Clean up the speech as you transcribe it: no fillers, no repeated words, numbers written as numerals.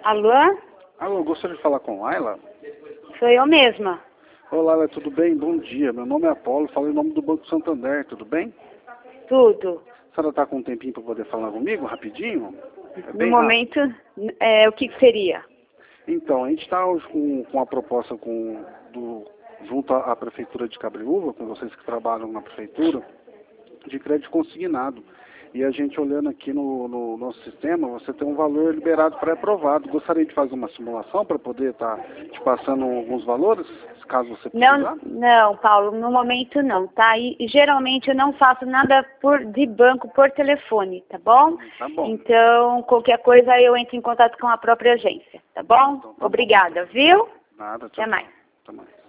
Alô? Alô, eu gostaria de falar com Laila. Sou eu mesma. Olá, Laila, tudo bem? Bom dia. Meu nome é Apolo, falo em nome do Banco Santander, tudo bem? Tudo. A senhora está com um tempinho para poder falar comigo, rapidinho? É No bem momento, o que seria? Então, a gente está hoje com a proposta junto à Prefeitura de Cabreúva, com vocês que trabalham na Prefeitura, de crédito consignado. E a gente olhando aqui no nosso sistema, você tem um valor liberado pré-aprovado. Gostaria de fazer uma simulação para poder estar te passando alguns valores, caso você precisar? Não, Paulo, no momento não, tá? E geralmente eu não faço nada de banco por telefone, tá bom? Tá bom. Então, qualquer coisa eu entro em contato com a própria agência, tá bom? Então, tá Obrigada, viu? Nada, tchau. Até mais. Até mais.